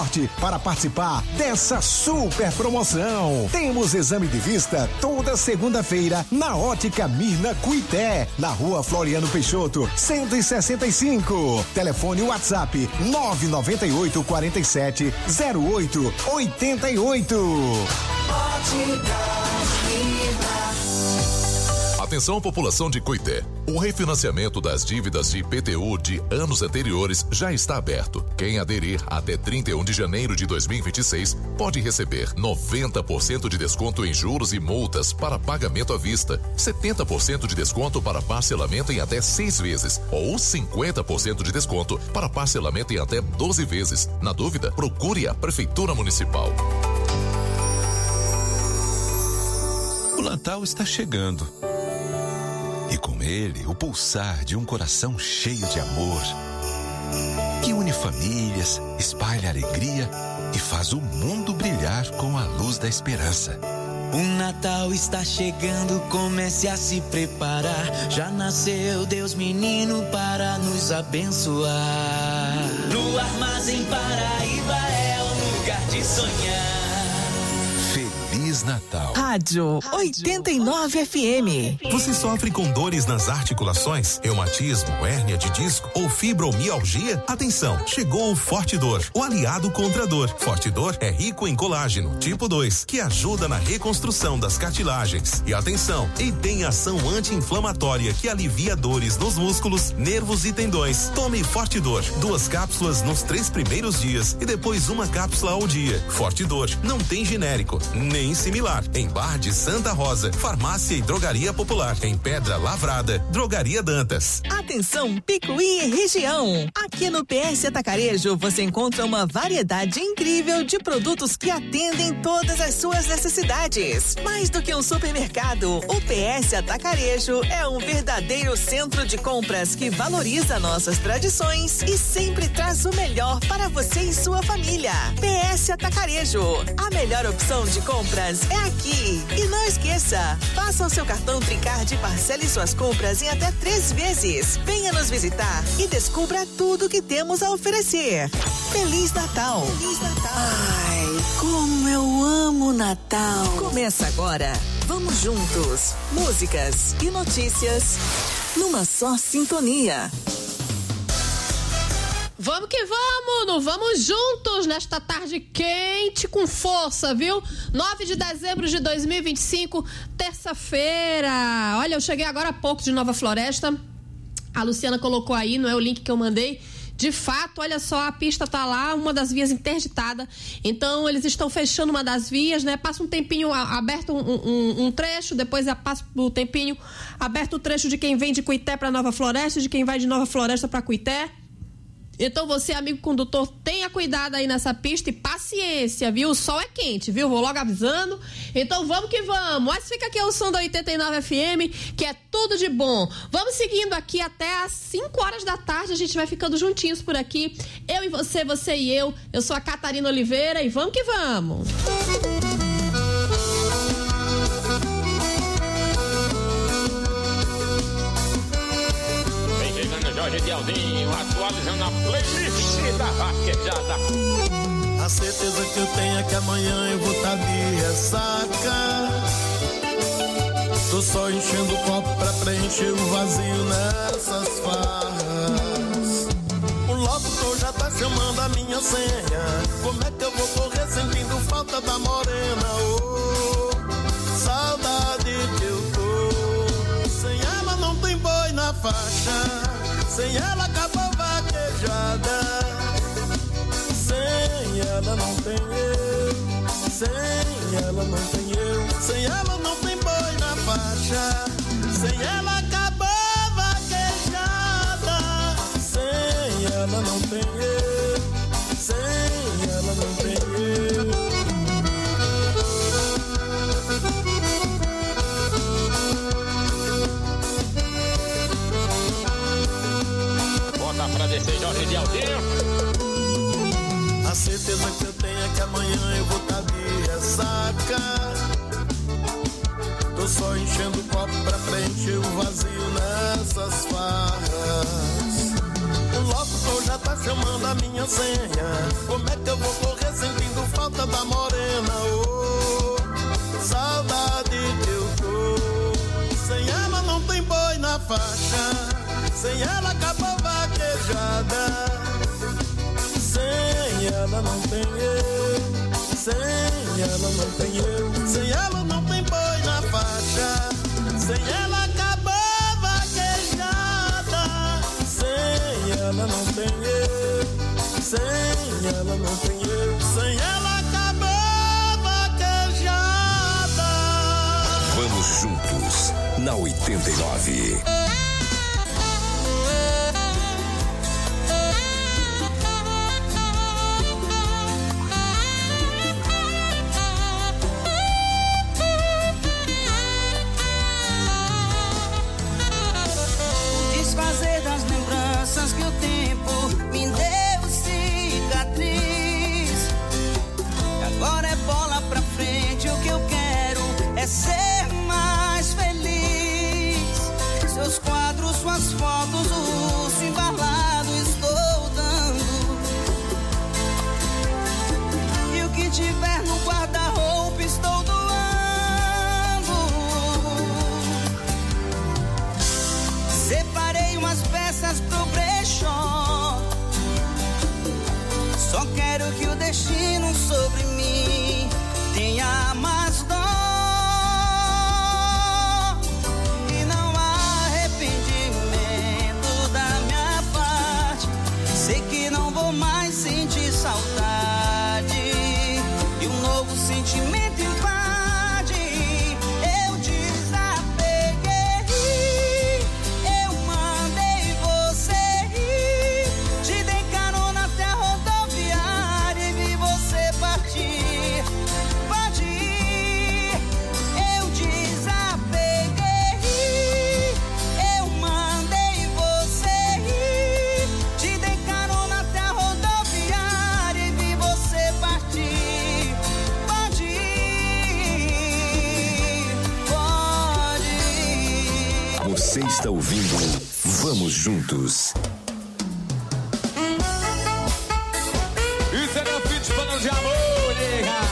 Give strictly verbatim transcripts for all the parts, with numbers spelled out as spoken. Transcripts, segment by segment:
Para participar dessa super promoção. Temos exame de vista toda segunda-feira na Ótica Mirna Cuité, na Rua Floriano Peixoto, cento e sessenta e cinco. Telefone WhatsApp nove nove oito, quatro sete, zero oito oito oito. Ótica Mirna. Atenção, população de Cuité. O refinanciamento das dívidas de I P T U de anos anteriores já está aberto. Quem aderir até trinta e um de janeiro de dois mil e vinte e seis pode receber noventa por cento de desconto em juros e multas para pagamento à vista, setenta por cento de desconto para parcelamento em até seis vezes ou cinquenta por cento de desconto para parcelamento em até doze vezes. Na dúvida, procure a Prefeitura Municipal. O Natal está chegando. E com ele, o pulsar de um coração cheio de amor, que une famílias, espalha alegria e faz o mundo brilhar com a luz da esperança. O Natal está chegando, comece a se preparar. Já nasceu Deus menino para nos abençoar. No Armazém Paraíba é um lugar de sonhar. Feliz Natal. Rádio oitenta e nove F M. Você sofre com dores nas articulações, reumatismo, hérnia de disco ou fibromialgia? Atenção, chegou o Fortidor, o aliado contra a dor. Fortidor é rico em colágeno tipo dois, que ajuda na reconstrução das cartilagens. E atenção, e tem ação anti-inflamatória que alivia dores nos músculos, nervos e tendões. Tome Fortidor, duas cápsulas nos três primeiros dias e depois uma cápsula ao dia. Fortidor não tem genérico, nem similar. Em Bar de Santa Rosa, Farmácia e Drogaria Popular. Em Pedra Lavrada, Drogaria Dantas. Atenção, Picuí e região. Aqui no P S Atacarejo você encontra uma variedade incrível de produtos que atendem todas as suas necessidades. Mais do que um supermercado, o P S Atacarejo é um verdadeiro centro de compras que valoriza nossas tradições e sempre traz o melhor para você e sua família. P S Atacarejo, a melhor opção de compras é aqui. E não esqueça, faça o seu cartão Tricard e parcele suas compras em até três vezes. Venha nos visitar e descubra tudo que temos a oferecer. Feliz Natal! Feliz Natal! Ai, como eu amo Natal! Começa agora. Vamos juntos. Músicas e notícias numa só sintonia. Vamos que vamos, não vamos juntos nesta tarde quente com força, viu? nove de dezembro de dois mil e vinte e cinco, terça-feira. Olha, eu cheguei agora há pouco de Nova Floresta. A Luciana colocou aí, não é o link que eu mandei. De fato, olha só, a pista tá lá, uma das vias interditada. Então, eles estão fechando uma das vias, né? Passa um tempinho aberto um, um, um trecho, depois passa o tempinho aberto o trecho de quem vem de Cuité para Nova Floresta, de quem vai de Nova Floresta para Cuité. Então você, amigo condutor, tenha cuidado aí nessa pista e paciência, viu? O sol é quente, viu? Vou logo avisando. Então vamos que vamos. Mas fica aqui o som da oitenta e nove F M, que é tudo de bom. Vamos seguindo aqui até às cinco horas da tarde. A gente vai ficando juntinhos por aqui. Eu e você, você e eu. Eu sou a Catarina Oliveira e vamos que vamos. Jorge de Aldinho, atualizando a playlist da vaquejada. A certeza que eu tenho é que amanhã eu vou estar de ressaca. Tô só enchendo o copo pra preencher o vazio nessas farras. O locutor já tá chamando a minha senha. Como é que eu vou correr sentindo falta da morena? Oh, saudade que eu tô. Sem ela não tem boi na faixa. Sem ela acabou vaquejada. Sem ela não tem eu. Sem ela não tem eu. Sem ela não tem boi na faixa. Sem ela acabou vaquejada. Sem ela não tem eu. Sem ela não tem eu. Pra descer Jorge de Aldinho. A certeza que eu tenho é que amanhã eu vou estar de ressaca. Tô só enchendo o copo pra preencher o vazio nessas farras. O locutor já tá chamando a minha senha. Como é que eu vou correr sentindo falta da morena? Oh, saudade que eu tô. Sem ela não tem boi na faixa, sem ela acabou vaquejada. Sem ela não tem eu, sem ela não tem eu. Sem ela não tem boi na faixa, sem ela acabou vaquejada. Sem ela não tem eu, sem ela não tem eu. Sem ela acabou vaquejada. Vamos juntos na oitenta e nove. Desfazer das lembranças que o tempo me deu cicatriz. Agora é bola pra frente, o que eu quero é ser mais feliz. Seus quadros, suas fotos, o urso embalado estou dando. E o que tiver no guarda-roupa estou doando. Separei umas peças pro brechó. Só quero que o destino sobre mim tenha mais dó. E não há arrependimento da minha parte. Sei que não vou mais sentir saudade. E um novo sentimento invade. Eu desapeguei. Eu mandei você ir. Te dei carona até a rodoviária e vi você partir. Pode ir. Eu desapeguei. Eu mandei você ir. Te dei carona até a rodoviária e vi você partir. Pode ir. Pode ir. Você está ouvindo Vamos Juntos. Isso é meu feat falando de amor, nega.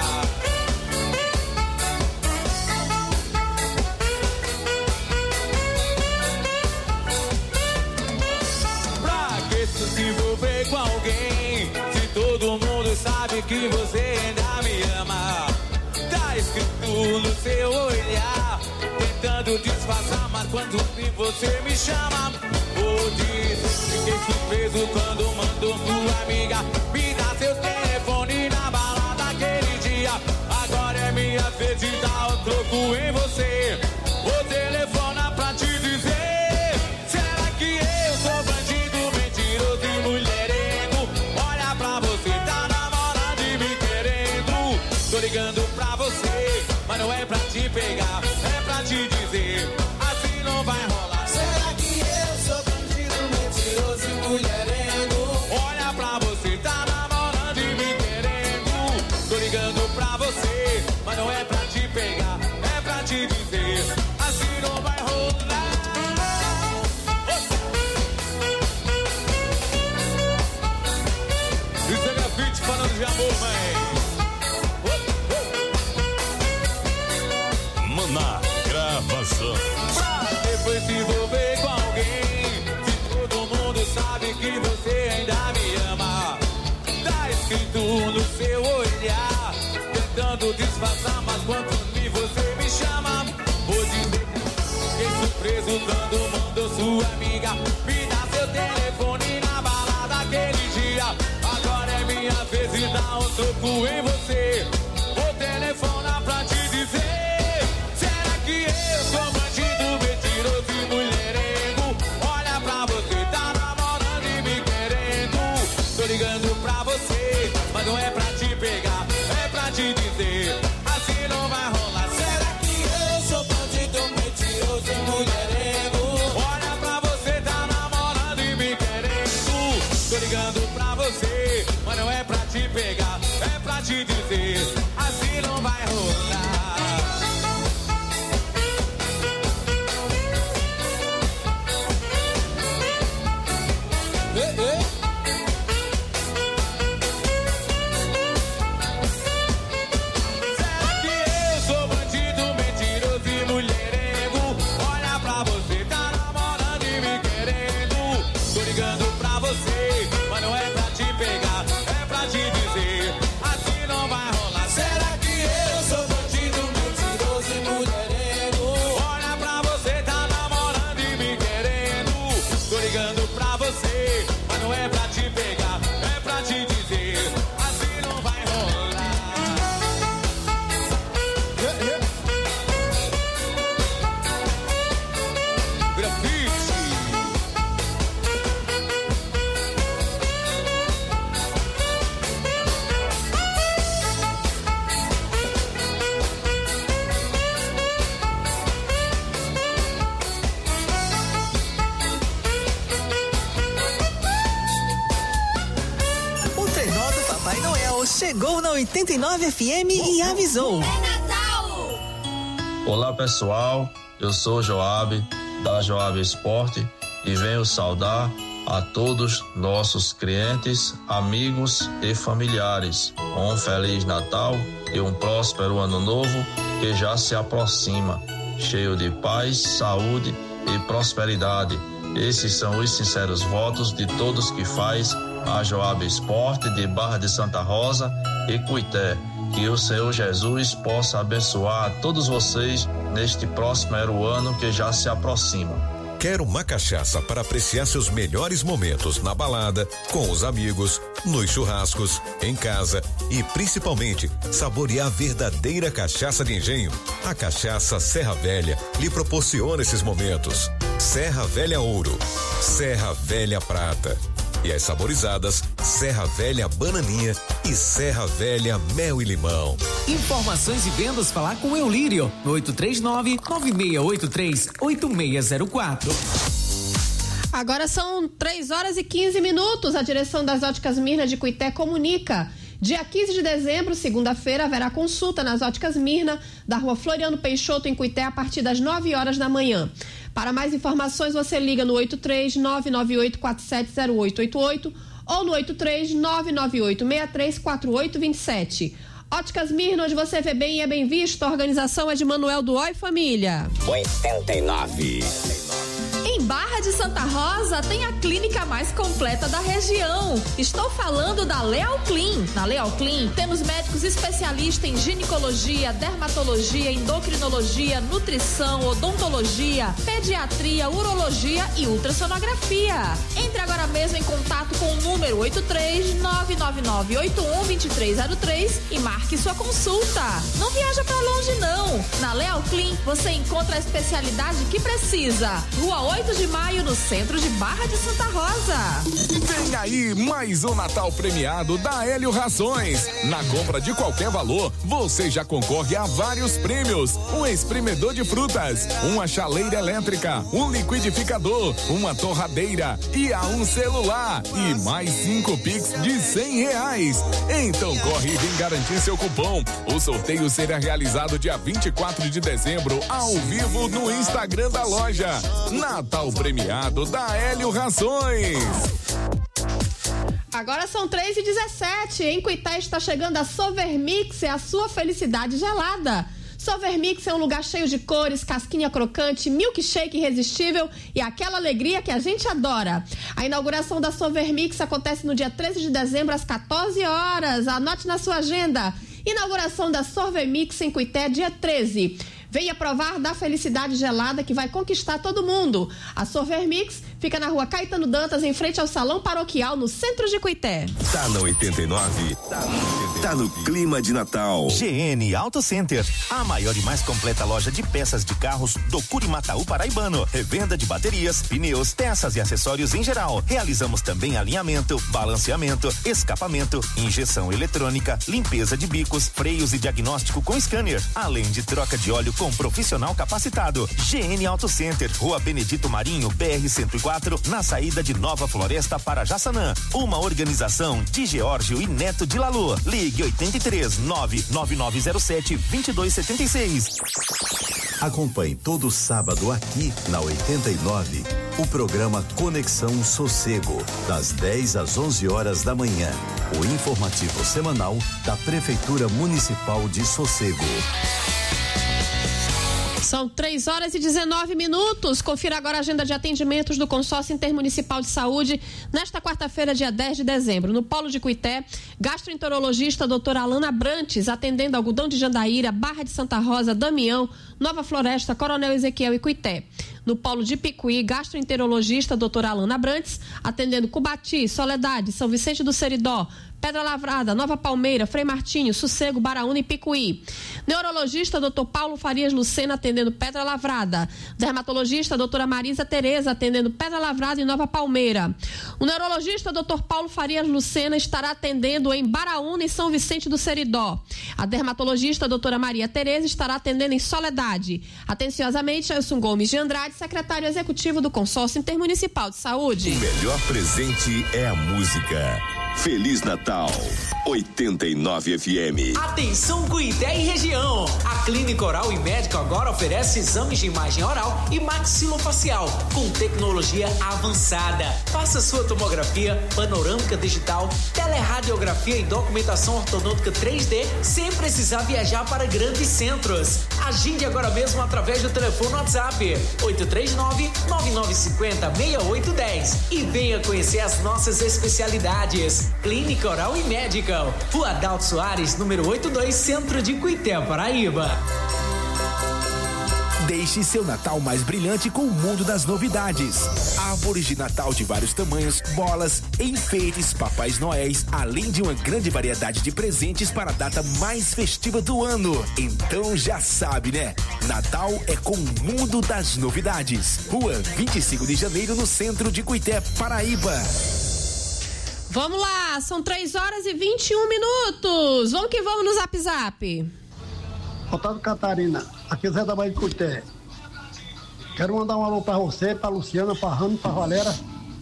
Pra que tu se envolver com alguém se todo mundo sabe que você ainda me ama? Tá escrito no seu olhar, tentando disfarçar, mas quando vi você me chama. Vou dizer, fiquei surpreso quando mandou sua amiga me dar seu telefone na balada aquele dia. Agora é minha vez de dar o troco em você. Vou telefonar pra te dizer: será que eu sou bandido, mentiroso e mulherengo? Olha pra você, tá namorando e me querendo. Tô ligando pra você, mas não é pra te pegar, é pra te dizer: assim não vai rolar. Será que eu sou bandido, mentiroso e mulherengo? Olha pra você, tá namorando e me querendo. Tô ligando pra você, mas não é pra te pegar, é pra te dizer: assim não vai rolar. Isso é minha feat falando de amor, mãe. Maná Gravação. Pra depois se envolver com alguém, se todo mundo sabe que você ainda me ama. Tá escrito no seu olhar, tentando disfarçar, mas quando vi você me chama. Vou dizer, fiquei surpreso quando mandou sua amiga me dar seu telefone na balada aquele dia. Agora é minha vez de dar um troco em você. Vou telefonar pra te dizer: será que eu sou bandido, mentiroso e mulherengo? Olha pra você, tá namorando e me querendo. Tô ligando pra você, mas não é pra te pegar, é pra te dizer: assim não vai rolar. Será que eu sou bandido, mentiroso e mulherengo? Olha pra você, tá namorando e me querendo. Tô ligando pra você, mas não é pra te pegar, é pra te dizer: assim não vai rolar. Ei, ei. chegou na oitenta e nove F M e avisou. É Natal! Olá pessoal, eu sou Joab, da Joab Esporte, e venho saudar a todos nossos clientes, amigos e familiares. Um Feliz Natal e um próspero Ano Novo que já se aproxima, cheio de paz, saúde e prosperidade. Esses são os sinceros votos de todos que faz a Joab Esporte de Barra de Santa Rosa e Cuité. Que o Senhor Jesus possa abençoar a todos vocês neste próximo ano que já se aproxima. Quer uma cachaça para apreciar seus melhores momentos na balada, com os amigos, nos churrascos, em casa e principalmente saborear a verdadeira cachaça de engenho? A Cachaça Serra Velha lhe proporciona esses momentos. Serra Velha Ouro, Serra Velha Prata e as saborizadas Serra Velha Bananinha e Serra Velha Mel e Limão. Informações e vendas, falar com o Eulírio no oito três nove, nove seis oito três, oito seis zero quatro. Agora são três horas e quinze minutos. A direção das Óticas Mirna de Cuité comunica. Dia quinze de dezembro, segunda-feira, haverá consulta nas Óticas Mirna, da Rua Floriano Peixoto, em Cuité, a partir das nove horas da manhã. Para mais informações, você liga no oito três nove nove oito quatro sete zero oito oito oito ou no oito três nove nove oito seis três quatro oito dois sete. Óticas Mirna, onde você vê bem e é bem visto. A organização é de Manuel do Oi Família. oitenta e nove. Em Barra de Santa Rosa tem a clínica mais completa da região. Estou falando da Leal Clean. Na Leal Clean temos médicos especialistas em ginecologia, dermatologia, endocrinologia, nutrição, odontologia, pediatria, urologia e ultrassonografia. Entre agora mesmo em contato com o número oito três nove nove nove oito um dois três zero três e marque sua consulta. Não viaja pra longe não. Na Leal Clean você encontra a especialidade que precisa. Rua oito de maio, no centro de Barra de Santa Rosa. Vem aí mais um Natal premiado da Hélio Rações. Na compra de qualquer valor, você já concorre a vários prêmios. Um espremedor de frutas, uma chaleira elétrica, um liquidificador, uma torradeira e a um celular. E mais cinco Pix de cem reais. Então corre e vem garantir seu cupom. O sorteio será realizado dia vinte e quatro de dezembro, ao vivo no Instagram da loja. Natal premiado da Hélio Rações. Agora são três e dezessete. Em Cuité está chegando a Sovermix, é a sua felicidade gelada. Sovermix é um lugar cheio de cores, casquinha crocante, milkshake irresistível e aquela alegria que a gente adora. A inauguração da Sovermix acontece no dia treze de dezembro às quatorze horas. Anote na sua agenda. Inauguração da Sovermix em Cuité, dia treze. Venha provar da felicidade gelada que vai conquistar todo mundo. A Sovermix fica na Rua Caetano Dantas, em frente ao Salão Paroquial, no centro de Cuité. Tá na oitenta e nove. Tá no, oitenta e nove. Tá no clima de Natal. G N Auto Center, a maior e mais completa loja de peças de carros do Curimataú paraibano. Revenda de baterias, pneus, peças e acessórios em geral. Realizamos também alinhamento, balanceamento, escapamento, injeção eletrônica, limpeza de bicos, freios e diagnóstico com scanner, além de troca de óleo com profissional capacitado. G N Auto Center, Rua Benedito Marinho, B R cento e quatro, na saída de Nova Floresta para Jaçanã. Uma organização de Geórgio e Neto de Lalu. Ligue oitenta e três nove nove nove zero sete dois dois sete seis. Acompanhe todo sábado aqui na oitenta e nove o programa Conexão Sossego, das dez às onze horas da manhã. O informativo semanal da Prefeitura Municipal de Sossego. São três horas e dezenove minutos. Confira agora a agenda de atendimentos do Consórcio Intermunicipal de Saúde nesta quarta-feira, dia dez de dezembro. No Polo de Cuité, gastroenterologista doutora Alana Brantes, atendendo Algodão de Jandaíra, Barra de Santa Rosa, Damião, Nova Floresta, Coronel Ezequiel e Cuité. No Polo de Picuí, gastroenterologista doutora Alana Brantes, atendendo Cubati, Soledade, São Vicente do Seridó, Pedra Lavrada, Nova Palmeira, Frei Martinho, Sossego, Baraúna e Picuí. Neurologista doutor Paulo Farias Lucena, atendendo Pedra Lavrada. Dermatologista doutora Marisa Tereza, atendendo Pedra Lavrada e Nova Palmeira. O neurologista doutor Paulo Farias Lucena estará atendendo em Baraúna e São Vicente do Seridó. A dermatologista doutora Maria Tereza estará atendendo em Soledade. Atenciosamente, Elson Gomes de Andrade, secretário executivo do Consórcio Intermunicipal de Saúde. O melhor presente é a música. Feliz Natal. oitenta e nove F M. Atenção Cuité e região. A Clínica Oral e Médica agora oferece exames de imagem oral e maxilofacial com tecnologia avançada. Faça sua tomografia panorâmica digital, teleradiografia e documentação ortodôntica três D sem precisar viajar para grandes centros. Agende agora mesmo através do telefone WhatsApp oito três nove, nove nove cinco zero, seis oito um zero e venha conhecer as nossas especialidades. Clínica Oral e Médica, Rua Adalto Soares, número oitenta e dois, Centro de Cuité, Paraíba. Deixe seu Natal mais brilhante com o mundo das novidades. Árvores de Natal de vários tamanhos, bolas, enfeites, papais noéis, além de uma grande variedade de presentes para a data mais festiva do ano. Então já sabe, né? Natal é com o mundo das novidades. Rua vinte e cinco de janeiro, no centro de Cuité, Paraíba. Vamos lá, são três horas e vinte e um minutos. Vamos que vamos no Zap Zap. Otávio Catarina, aqui é Zé da Bahia de Cuité. Quero mandar um alô pra você, pra Luciana, pra Rami, pra Valera,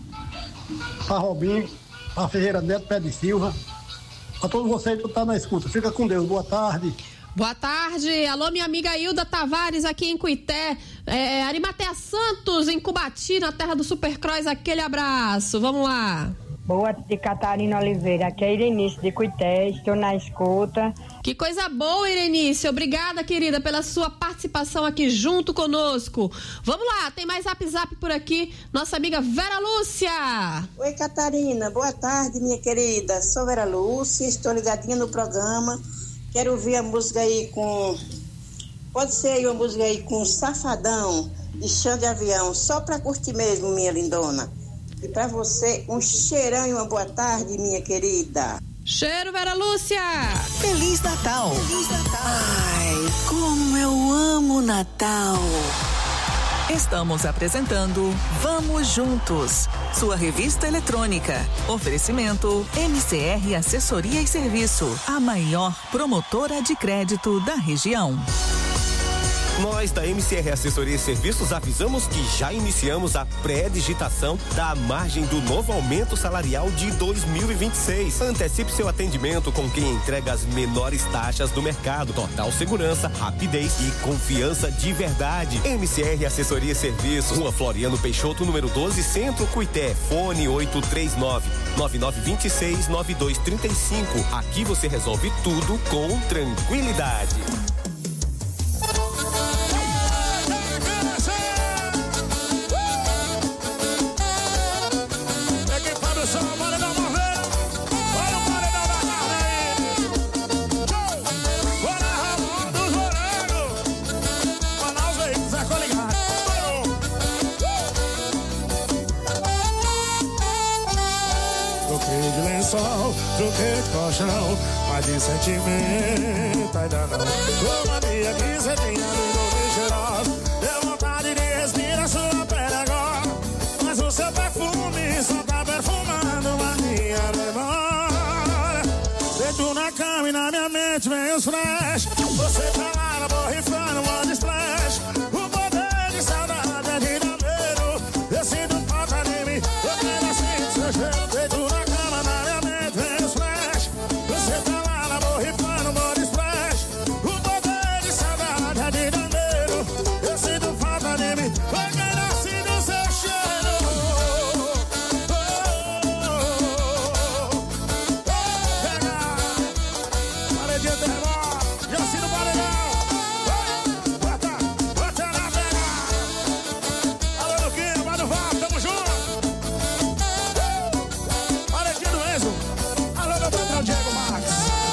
pra Robinho, pra Ferreira Neto, Pé de Silva. Pra todos vocês que estão na escuta. Fica com Deus, boa tarde. Boa tarde, alô minha amiga Hilda Tavares aqui em Cuité, é, Arimatea Santos em Cubati, na terra do Supercross, aquele abraço, vamos lá. Boa de Catarina Oliveira, aqui é Irenice de Cuité, estou na escuta. Que coisa boa, Irenice, obrigada, querida, pela sua participação aqui junto conosco. Vamos lá, tem mais Zap Zap por aqui, nossa amiga Vera Lúcia. Oi, Catarina, boa tarde, minha querida, sou Vera Lúcia, estou ligadinha no programa, quero ouvir a música aí com, pode ser aí uma música aí com Safadão, de Chão de Avião, só pra curtir mesmo, minha lindona. E pra você, um cheirão e uma boa tarde, minha querida. Cheiro, Vera Lúcia! Feliz Natal! Feliz Natal! Ai, como eu amo Natal! Estamos apresentando Vamos Juntos, sua revista eletrônica. Oferecimento M C R Assessoria e Serviço, a maior promotora de crédito da região. Nós da M C R Assessoria e Serviços avisamos que já iniciamos a pré-digitação da margem do novo aumento salarial de dois mil e vinte e seis. Antecipe seu atendimento com quem entrega as menores taxas do mercado. Total segurança, rapidez e confiança de verdade. M C R Assessoria e Serviços, Rua Floriano Peixoto, número doze, Centro Cuité. Fone oito três nove, nove nove dois seis, nove dois três cinco. Aqui você resolve tudo com tranquilidade. Troquei colchão, mas de sentimento ainda não. Ô mania que cê tinha de novo cheiroso, deu vontade de respirar sua pele agora. Mas o seu perfume só tá perfumando a minha memória. Deito na cama e na minha mente vem os flash. Você tá lá na borrifando, manda splash. O poder de saudade é de dar medo. Eu sinto falta de mim, eu quero assim seu cheiro. Deito na cama, na minha mente vem os flash. Você tá lá na borrifando, manda splash. O poder de saudade é de dar medo. Eu sinto falta de mim, eu quero assim do seu cheiro. Oh, oh, oh, oh. Pega, paredinha termó, já sinto paredão. Bota, bota na pega. Alô, Luquinha, vai no V A R, tamo junto. Paredinha do Enzo. Alô, meu patrão Diego Max.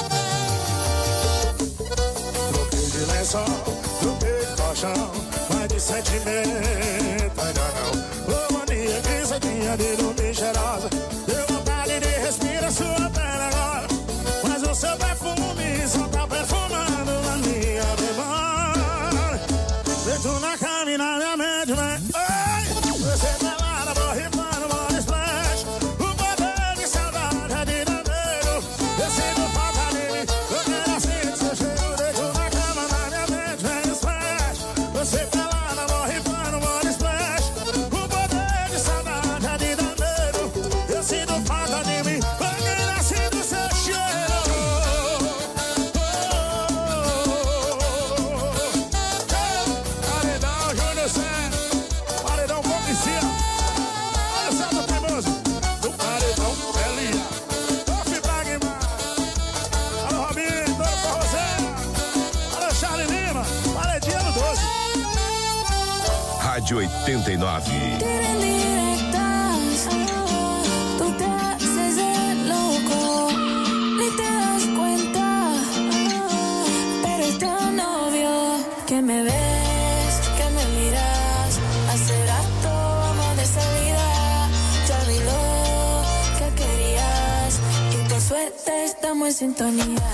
Troquei de lençol, troquei de colchão, mas de sentimento ainda não. Ô mania que cê tinha de dormir cheirosa, deu vontade de respirar sua pele agora. Mas o seu perfume só tá perfumando a minha memória. Deito na cama e na minha mente vem. Ai, você tá lá na borrifando, manda splash. O poder de saudade é de dar medo. Eu sinto falta de mim, eu quero assim seu cheiro. Deito na cama, na minha mente vem splash. Você tá lá na borrifando, manda splash. O poder de saudade é de dar medo. Eu sinto falta de mim, eu quero Tarde oitenta e nove. Que me ves, que me miras, hace rato vamos de salida, ya vi lo que querías y por suerte estamos en sintonía.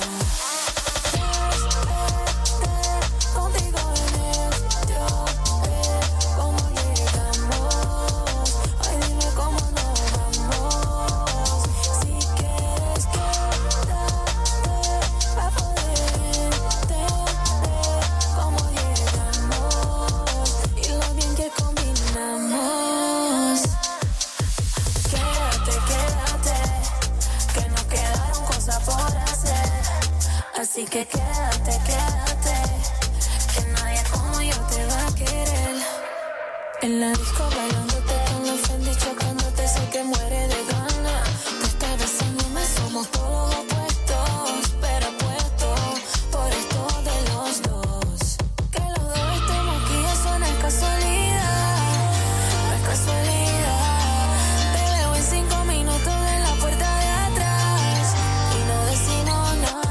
Así que quédate, quédate, que nadie como yo te va a querer. En la disco bailándote con los Fendi, chocándote, sé que muere de gana. Te estás besándome, somos todos opuestos, pero apuestos por esto de los dos. Que los dos estemos aquí, eso no es casualidad, no es casualidad. Te veo en cinco minutos en la puerta de atrás y no decimos nada.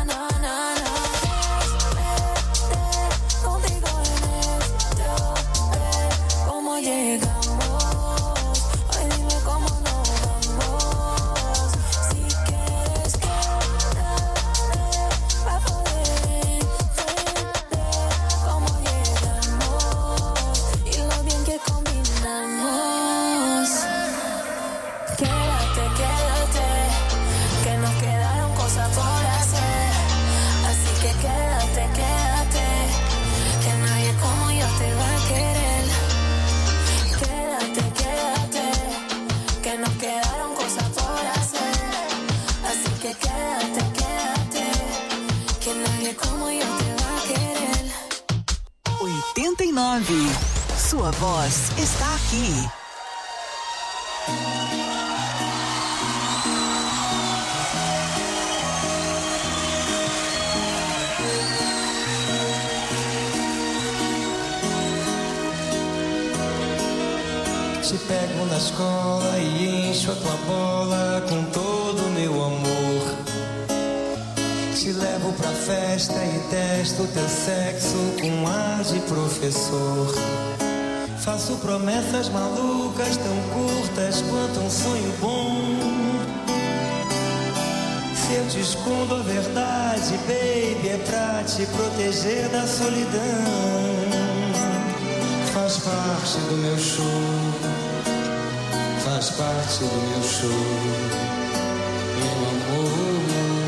oitenta e nove. Sua voz está aqui. Te pego na escola e encho a tua bola com todo o meu amor. Te levo pra festa e testo teu sexo com ar de professor. Faço promessas malucas tão curtas quanto um sonho bom. Se eu te escondo a verdade, baby, é pra te proteger da solidão. Faz parte do meu show, faz parte do meu show, meu amor.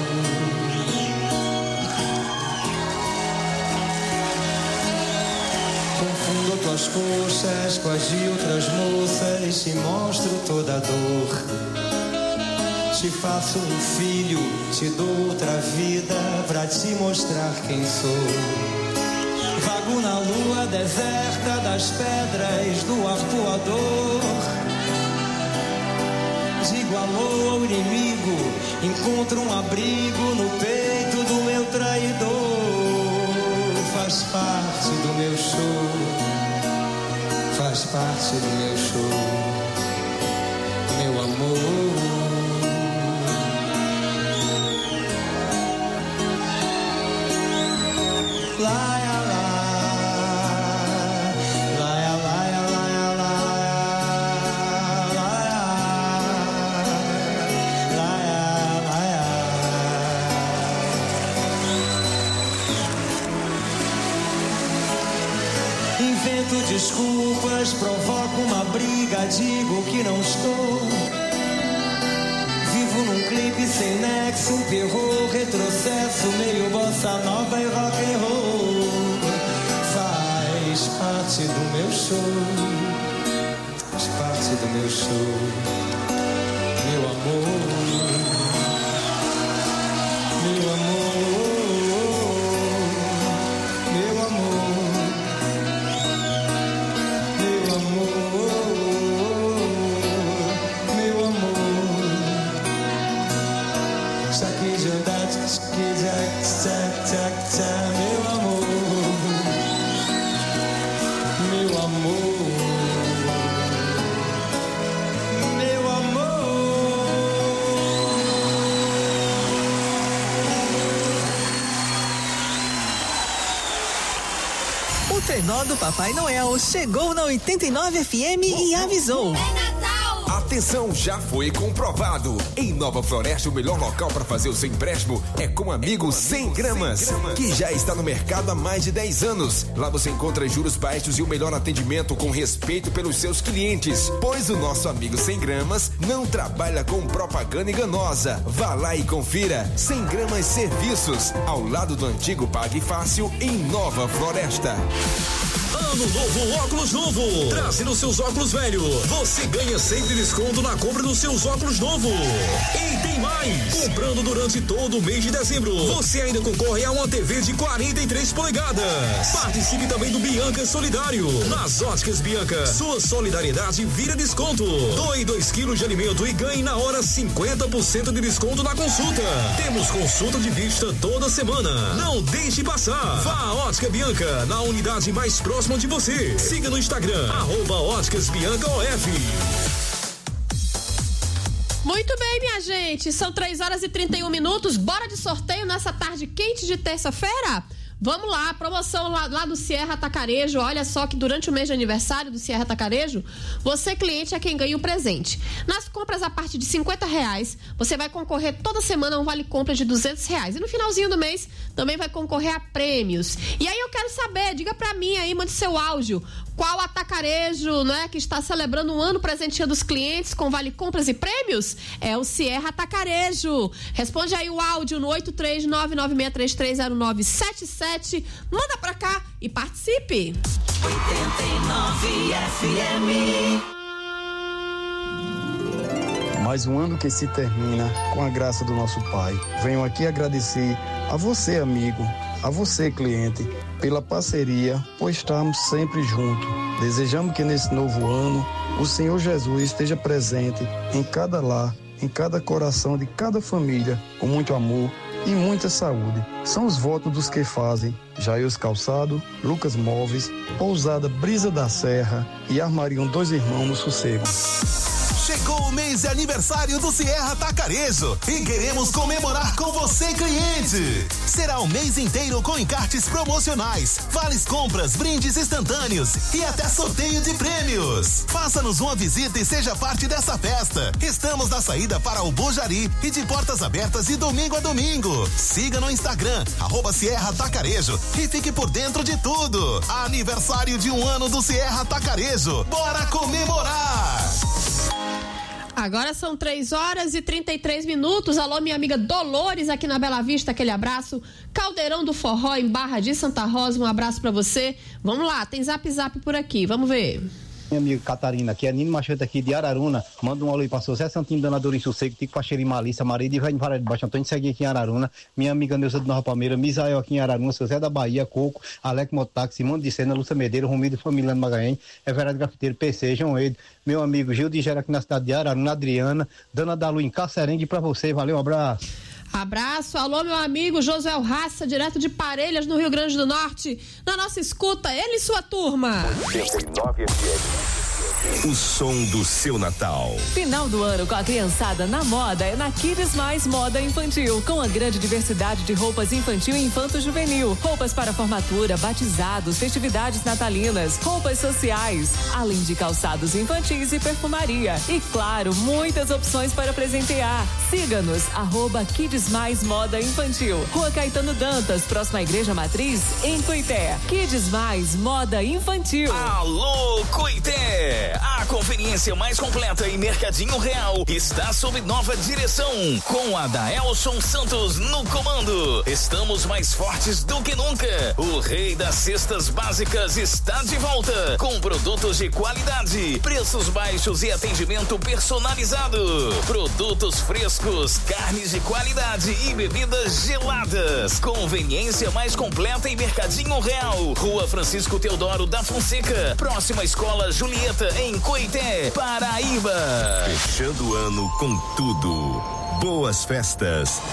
Confundo tuas coxas com as de outras moças, te mostro toda a dor. Te faço um filho, te dou outra vida pra te mostrar quem sou. Vago na lua deserta das pedras do arpoador. Digo alô ao inimigo, encontro um abrigo no peito do meu traidor. Faz parte do meu show, faz parte do meu show, meu amor. Laia, laia, laia, laia, laia, laia, laia, laia. Invento desculpas, provoco uma briga, digo que não estou. Vivo num clipe sem nexo, um terror, retrocesso, meio bossa nova e rock and roll. Faz parte do meu show, faz parte do meu show, meu amor, meu amor, meu amor, meu amor, meu amor. Saque de andar, saque de tchac, tchac, tchac, meu amor, meu amor. trenó do Papai Noel chegou na oitenta e nove F M e avisou. É Natal! Atenção, já foi comprovado. Em Nova Floresta, o melhor local para fazer o seu empréstimo é com o amigo cem gramas, que já está no mercado há mais de dez anos. Lá você encontra juros baixos e o melhor atendimento com respeito pelos seus clientes, pois o nosso amigo cem gramas não trabalha com propaganda enganosa. Vá lá e confira. cem gramas Serviços, ao lado do antigo Pague Fácil, em Nova Floresta. Ano novo, óculos novo. Trazendo seus óculos velho. Você ganha sempre desconto na compra dos seus óculos novo. E tem mais. Comprando durante todo o mês de dezembro, você ainda concorre a uma T V de quarenta e três polegadas. Participe também do Bianca Solidário. Nas Óticas Bianca, sua solidariedade vira desconto. Doe dois quilos de alimento e ganhe na hora cinquenta por cento de desconto na consulta. Temos consulta de vista toda semana. Não deixe passar. Vá à Ótica Bianca, na unidade mais próxima de você. Siga no Instagram, arroba Óticas Bianca O F. Muito bem, minha gente. São três horas e trinta e um minutos. Bora de sorteio nessa tarde quente de terça-feira? Vamos lá, promoção lá, lá do Sierra Atacarejo. Olha só que durante o mês de aniversário do Sierra Atacarejo, você, cliente, é quem ganha o presente. Nas compras a partir de cinquenta reais, você vai concorrer toda semana a um vale-compra de duzentos reais. E no finalzinho do mês, também vai concorrer a prêmios. E aí eu quero saber, diga pra mim aí, mande seu áudio. Qual atacarejo, né, que está celebrando um ano presenteando os clientes com vale-compras e prêmios? É o Sierra Atacarejo. Responde aí o áudio no oito três nove nove seis três três zero nove sete sete. Manda pra cá e participe. oitenta e nove F M. Mais um ano que se termina com a graça do nosso Pai. Venho aqui agradecer a você, amigo, a você, cliente, pela parceria, por estarmos sempre juntos. Desejamos que nesse novo ano o Senhor Jesus esteja presente em cada lar, em cada coração de cada família, com muito amor e muita saúde. São os votos dos que fazem: Jair Calçado, Lucas Móveis, Pousada Brisa da Serra e Armariam Dois Irmãos no Sossego. Chegou o mês de aniversário do Sierra Atacarejo e queremos comemorar com você, cliente. Será o mês inteiro com encartes promocionais, vales compras, brindes instantâneos e até sorteio de prêmios. Faça-nos uma visita e seja parte dessa festa. Estamos na saída para o Bujari e de portas abertas de domingo a domingo. Siga no Instagram, arroba Sierra Atacarejo, e fique por dentro de tudo. Aniversário de um ano do Sierra Atacarejo. Bora comemorar! Agora são três horas e trinta e três minutos. Alô, minha amiga Dolores aqui na Bela Vista, aquele abraço. Caldeirão do Forró em Barra de Santa Rosa, um abraço pra você. Vamos lá, tem zap zap por aqui, vamos ver. Minha amiga Catarina, aqui é Nino Machado aqui de Araruna. Manda um alô aí pra José Santinho, Dona Dora em Sossego, Tico Pacheiro em Malícia, Maria de Velho Vara de Baixo, Antônio Segui aqui em Araruna. Minha amiga Neuza de Nova Palmeira, Misael aqui em Araruna, José da Bahia, Coco, Alec Motaxi, Simone de Sena, Lúcia Medeiro, Romildo Familiano Magalhães, Everardo Grafiteiro, P C, João Edo, meu amigo Gil de Gera aqui na cidade de Araruna, Adriana, Dana da Lu em Cacerengue pra você, valeu, um abraço. Abraço, alô meu amigo Josué Raça, direto de Parelhas, no Rio Grande do Norte. Na nossa escuta, ele e sua turma. oitenta e nove F M. O som do seu Natal. Final do ano com a criançada na moda é na Kids Mais Moda Infantil, com a grande diversidade de roupas infantil e infanto-juvenil, roupas para formatura, batizados, festividades natalinas, roupas sociais, além de calçados infantis e perfumaria. E claro, muitas opções para presentear. Siga-nos, arroba Kids Mais Moda Infantil, Rua Caetano Dantas, próxima à Igreja Matriz, em Coité. Kids Mais Moda Infantil. Alô, Coité! A conveniência mais completa em Mercadinho Real está sob nova direção, com a Daelson Santos no comando. Estamos mais fortes do que nunca. O rei das cestas básicas está de volta, com produtos de qualidade, preços baixos e atendimento personalizado. Produtos frescos, carnes de qualidade e bebidas geladas. Conveniência mais completa em Mercadinho Real, Rua Francisco Teodoro da Fonseca, próxima à Escola Julieta, em Coité, Paraíba. Fechando o ano com tudo. Boas festas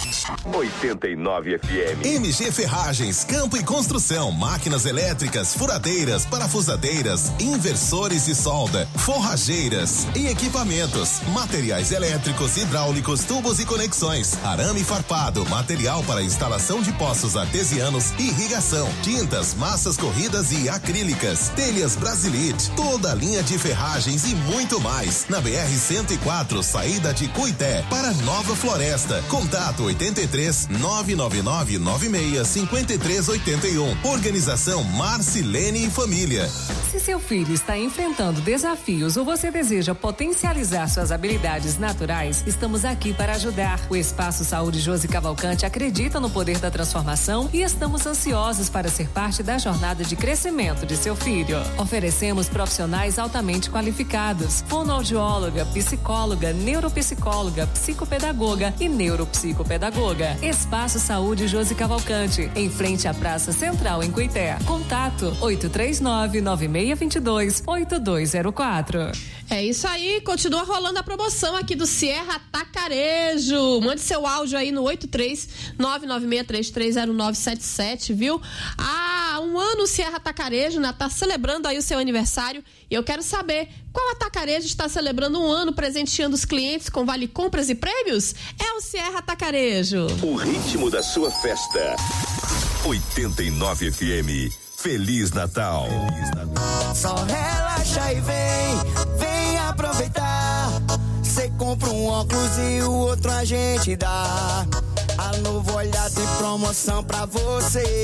oitenta e nove F M. M G Ferragens, Campo e Construção, máquinas elétricas, furadeiras, parafusadeiras, inversores de solda, forrageiras e equipamentos, materiais elétricos, hidráulicos, tubos e conexões, arame farpado, material para instalação de poços artesianos e irrigação, tintas, massas corridas e acrílicas, telhas Brasilite, toda a linha de ferragens e muito mais. Na B R cento e quatro, saída de Cuité, para Nova Floresta. Contato oitenta e três, nove nove nove nove seis, cinco três oito um. Organização Marcilene e Família. Se seu filho está enfrentando desafios ou você deseja potencializar suas habilidades naturais, estamos aqui para ajudar. O Espaço Saúde Josi Cavalcante acredita no poder da transformação e estamos ansiosos para ser parte da jornada de crescimento de seu filho. Oferecemos profissionais altamente qualificados: fonoaudióloga, psicóloga, neuropsicóloga, psicopedagoga e neuropsicopedagoga. Espaço Saúde Josi Cavalcante, em frente à Praça Central em Cuité. Contato oito três nove, nove seis dois dois, oito dois zero quatro. É isso aí, continua rolando a promoção aqui do Sierra Atacarejo. Mande seu áudio aí no oito três nove nove seis três três zero nove sete sete, viu? Há um ano o Sierra Atacarejo, né, tá celebrando aí o seu aniversário e eu quero saber qual atacarejo está celebrando um ano presenteando os clientes com vale compras e prêmios? É o Sierra Atacarejo. O ritmo da sua festa. oitenta e nove F M. Feliz Natal. Feliz Natal. Só relaxa e vem, vem aproveitar. Cê compra um óculos e o outro a gente dá. A Novo Olhar tem promoção pra você.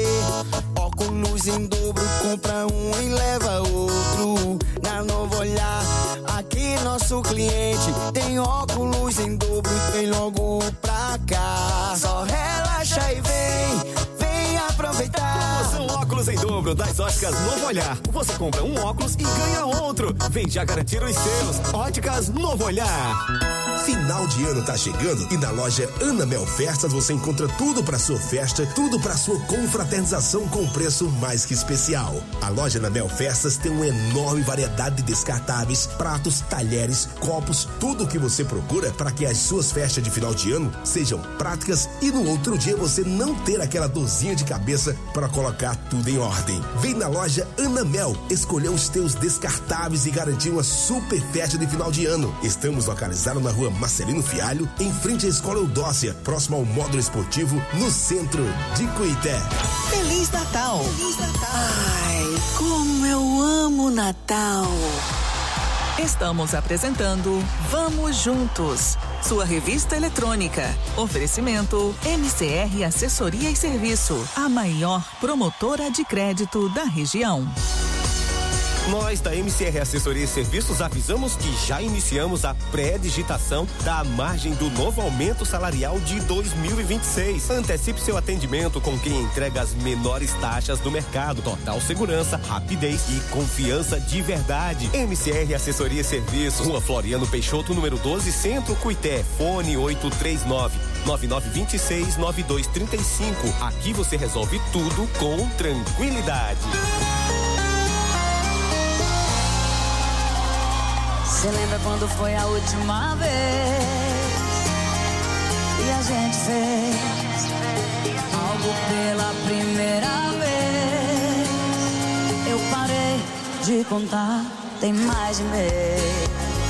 Óculos em dobro, compra um e leva outro. Na Novo Olhar, aqui nosso cliente tem óculos em dobro, tem logo pra cá. Só relaxa e vem, vem aproveitar. Promoção óculos em dobro das óticas Novo Olhar. Você compra um óculos e ganha outro. Vem já garantir os seus. Óticas Novo Olhar. Final de ano tá chegando e na loja Ana Mel Festas você encontra tudo para sua festa, tudo para sua confraternização com preço mais que especial. A loja Ana Mel Festas tem uma enorme variedade de descartáveis, pratos, talheres, copos, tudo o que você procura para que as suas festas de final de ano sejam práticas e no outro dia você não ter aquela dorzinha de cabeça para colocar tudo em ordem. Vem na loja Ana Mel, escolher os teus descartáveis e garantir uma super festa de final de ano. Estamos localizados na rua Marcelino Fialho, em frente à Escola Eudócia, próximo ao módulo esportivo, no centro de Cuité. Feliz Natal! Feliz Natal! Ai, como eu amo Natal! Estamos apresentando Vamos Juntos, sua revista eletrônica. Oferecimento M C R Assessoria e Serviço, a maior promotora de crédito da região. Nós da M C R Assessoria e Serviços avisamos que já iniciamos a pré-digitação da margem do novo aumento salarial de dois mil e vinte e seis. Antecipe seu atendimento com quem entrega as menores taxas do mercado. Total segurança, rapidez e confiança de verdade. M C R Assessoria e Serviços, Rua Floriano Peixoto, número doze, Centro Cuité. Fone oito três nove, nove nove dois seis, nove dois três cinco. Aqui você resolve tudo com tranquilidade. Você lembra quando foi a última vez e a gente fez algo pela primeira vez? Eu parei de contar, tem mais de mês.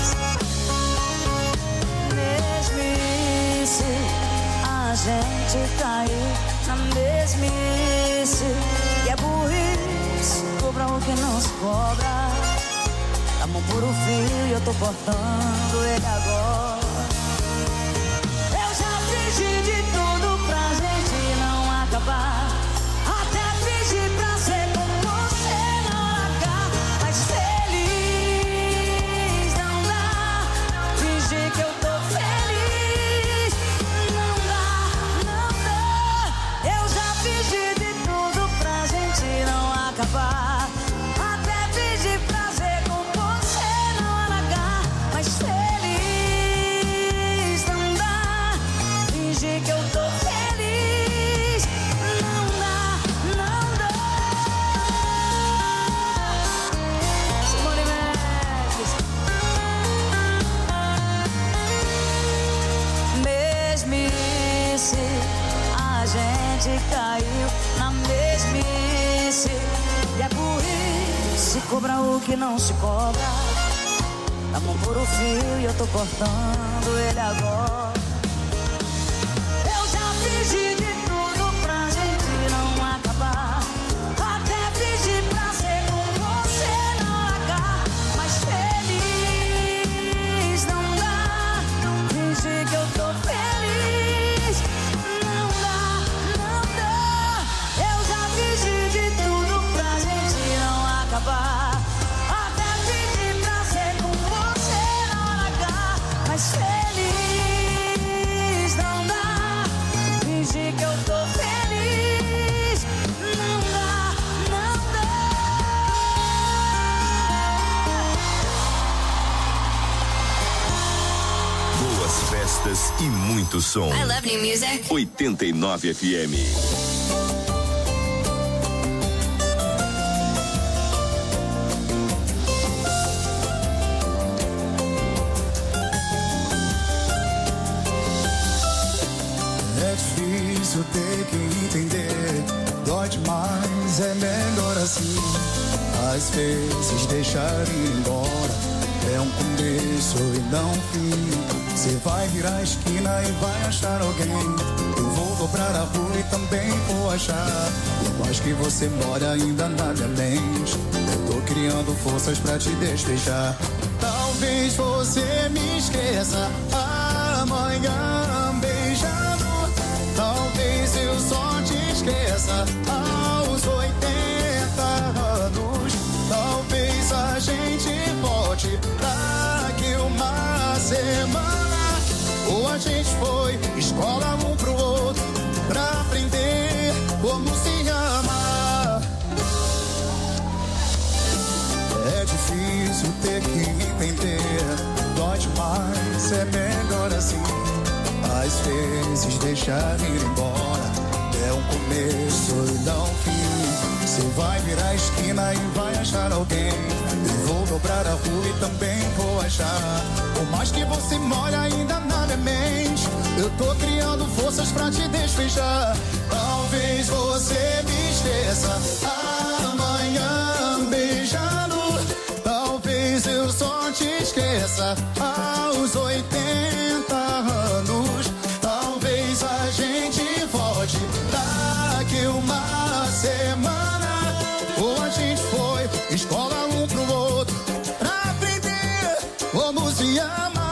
Mesmice, a gente caiu na mesmice. E é burrice, cobra o que não se cobra. A mão por um fio e eu tô cortando ele agora. Eu já fingi de tudo pra gente não acabar. Até fingi pra ser com você não largar. Mas feliz não dá. Fingir que eu tô feliz não dá, não dá. Eu já fingi de tudo pra gente não acabar. Até fingi pra ser feliz não dá, fingir que eu tô feliz caiu na mesmice. E é burrice cobrar o que não se cobra. A mão por o fio e eu tô cortando ele agora. Eu já fingi de tudo pra gente não acabar. Até fingi pra ser com você não largar. Mas feliz não dá. Fingi que eu tô feliz. Não dá, não dá. Eu já fingi de tudo pra gente não acabar. Até fingi pra ser com você não largar. Mas feliz não dá. Fingi que eu tô feliz. Não dá, não dá. Boas festas e muito som. I love new music. oitenta e nove F M. É difícil ter que entender, dói demais, é melhor assim. Às vezes deixar ir embora é um começo e não um fim. Você vai virar a esquina e vai achar alguém. Eu vou dobrar a rua e também vou achar. Por mais que você mora ainda na minha mente, eu tô criando forças pra te despejar. Talvez você me esqueça amanhã beijando. Talvez eu só te esqueça aos oitenta anos. Talvez a gente volte daqui uma semana. Ou a gente foi escola um pro outro pra aprender como se ama. É difícil ter que entender, dói demais, é melhor assim. Às vezes deixar ir embora é um começo e não um fim. Você vai virar a esquina e vai achar alguém. Eu vou dobrar a rua e também vou achar. Por mais que você mora ainda na minha mente, eu tô criando forças pra te despejar. Talvez você me esqueça amanhã beijando. Talvez eu só te esqueça aos oitenta anos. Talvez a gente volte daqui uma semana. Ou a gente foi escola um pro outro pra aprender como se ama.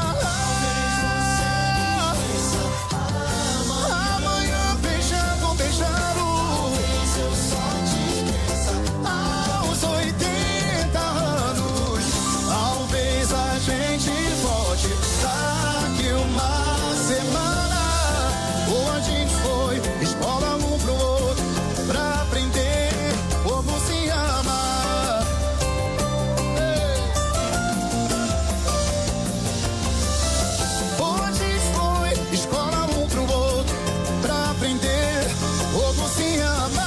Amanhã beijando, beijando. Talvez eu só te esqueça aos oitenta anos. Talvez a gente volte daqui uma semana. Ou a gente foi escola um pro outro pra aprender como se ama. Ei. Ou a gente foi escola um pro outro pra aprender como se ama.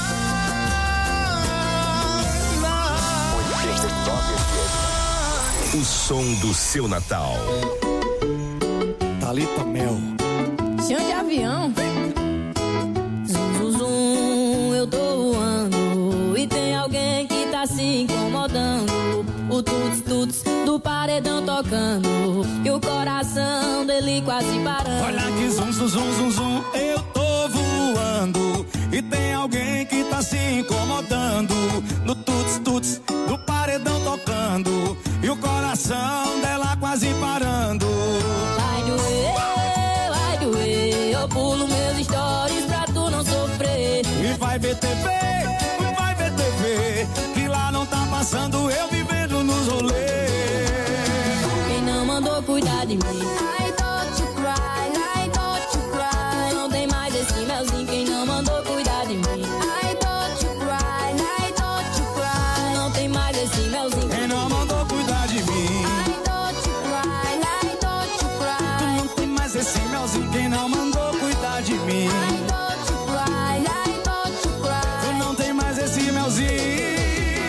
O som do seu Natal. Thalita Mel. Chão de avião. Zum, zum, zum, eu tô voando. E tem alguém que tá se incomodando. O tuts, tuts do paredão tocando. E o coração dele quase parando. Olha que zum, zum, zum, zum, zum, eu tô voando. E tem alguém que tá se incomodando. No tuts, tuts do paredão tocando. E o coração dela quase parando. Vai doer, vai doer. Eu pulo meus stories pra tu não sofrer. E vai ver T V, vai ver T V. Que lá não tá passando eu vivendo nos rolês. Quem não mandou cuidar de mim? I don't you cry, I don't you cry. Não tem mais esse melzinho. Quem não mandou cuidar de mim? I don't you cry, I don't you cry. Não tem mais esse melzinho. Quem não mandou cuidar de mim? I don't you cry, I don't you cry. Tu não tem mais esse melzinho. Quem não mandou cuidar de mim? I don't you cry, I don't you cry. Tu não tem mais esse melzinho.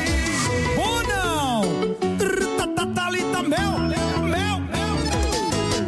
Ou não? Thalita Mel, Mel, Mel.